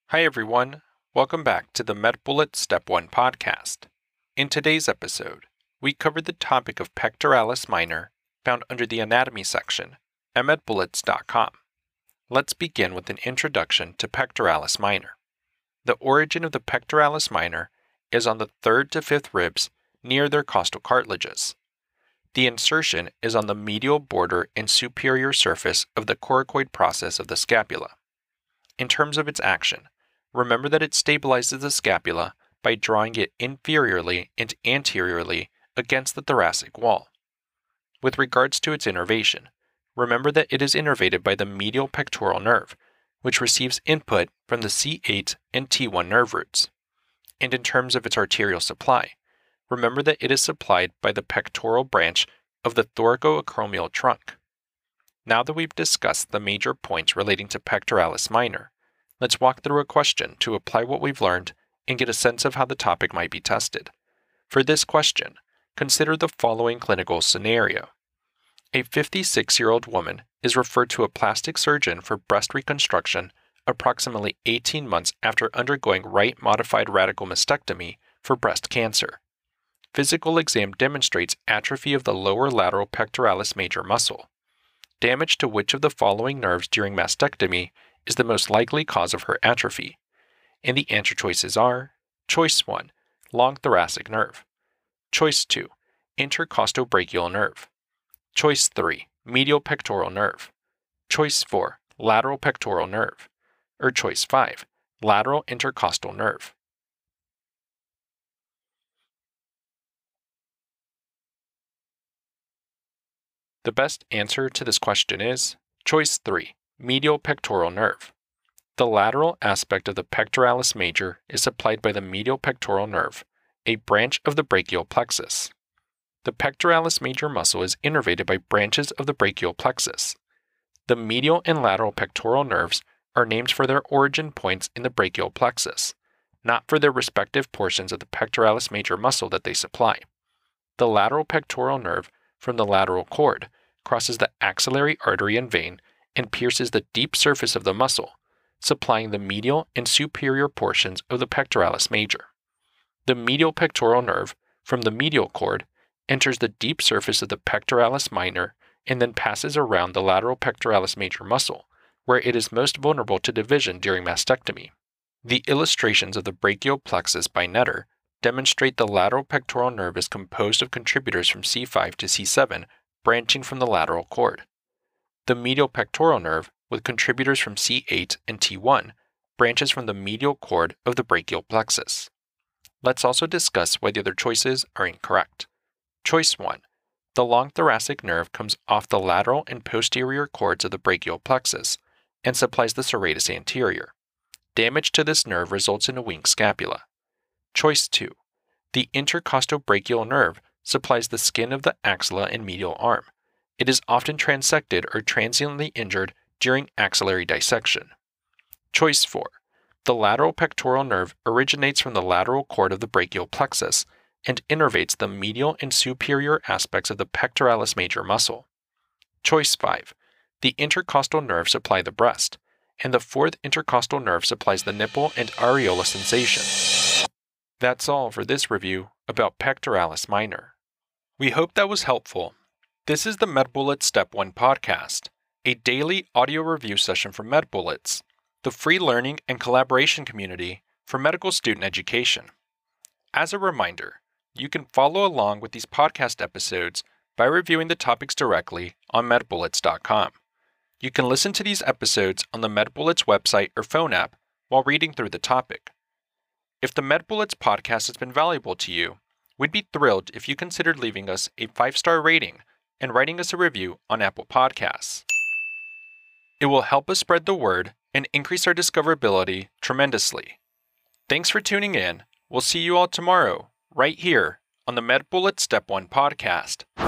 Hi everyone, welcome back to the MedBullets Step 1 podcast. In today's episode, we covered the topic of pectoralis minor found under the anatomy section at medbullets.com. Let's begin with an introduction to pectoralis minor. The origin of the pectoralis minor is on the 3rd to 5th ribs near their costal cartilages. The insertion is on the medial border and superior surface of the coracoid process of the scapula. In terms of its action, remember that it stabilizes the scapula by drawing it inferiorly and anteriorly against the thoracic wall. With regards to its innervation, remember that it is innervated by the medial pectoral nerve, which receives input from the C8 and T1 nerve roots. And in terms of its arterial supply, remember that it is supplied by the pectoral branch of the thoracoacromial trunk. Now that we've discussed the major points relating to pectoralis minor, let's walk through a question to apply what we've learned and get a sense of how the topic might be tested. For this question, consider the following clinical scenario. A 56-year-old woman is referred to a plastic surgeon for breast reconstruction approximately 18 months after undergoing right modified radical mastectomy for breast cancer. Physical exam demonstrates atrophy of the lower lateral pectoralis major muscle. Damage to which of the following nerves during mastectomy is the most likely cause of her atrophy? And the answer choices are: Choice 1, long thoracic nerve; Choice 2, intercostobrachial nerve; Choice 3, medial pectoral nerve; Choice 4, lateral pectoral nerve; or Choice 5, lateral intercostal nerve. The best answer to this question is Choice 3, medial pectoral nerve. The lateral aspect of the pectoralis major is supplied by the medial pectoral nerve, a branch of the brachial plexus. The pectoralis major muscle is innervated by branches of the brachial plexus. The medial and lateral pectoral nerves are named for their origin points in the brachial plexus, not for their respective portions of the pectoralis major muscle that they supply. The lateral pectoral nerve from the lateral cord crosses the axillary artery and vein and pierces the deep surface of the muscle, supplying the medial and superior portions of the pectoralis major. The medial pectoral nerve from the medial cord enters the deep surface of the pectoralis minor and then passes around the lateral pectoralis major muscle, where it is most vulnerable to division during mastectomy. The illustrations of the brachial plexus by Netter demonstrate the lateral pectoral nerve is composed of contributors from C5 to C7 branching from the lateral cord. The medial pectoral nerve, with contributors from C8 and T1, branches from the medial cord of the brachial plexus. Let's also discuss why the other choices are incorrect. Choice 1. The long thoracic nerve comes off the lateral and posterior cords of the brachial plexus and supplies the serratus anterior. Damage to this nerve results in a winged scapula. Choice 2. The intercostobrachial nerve supplies the skin of the axilla and medial arm. It is often transected or transiently injured during axillary dissection. Choice 4. The lateral pectoral nerve originates from the lateral cord of the brachial plexus and innervates the medial and superior aspects of the pectoralis major muscle. Choice 5. The intercostal nerve supply the breast, and the 4th intercostal nerve supplies the nipple and areola sensation. That's all for this review about pectoralis minor. We hope that was helpful. This is the MedBullets Step 1 podcast, a daily audio review session from MedBullets, the free learning and collaboration community for medical student education. As a reminder, you can follow along with these podcast episodes by reviewing the topics directly on medbullets.com. You can listen to these episodes on the MedBullets website or phone app while reading through the topic. If the MedBullets podcast has been valuable to you, we'd be thrilled if you considered leaving us a 5-star rating and writing us a review on Apple Podcasts. It will help us spread the word and increase our discoverability tremendously. Thanks for tuning in. We'll see you all tomorrow, right here on the MedBullets Step 1 podcast.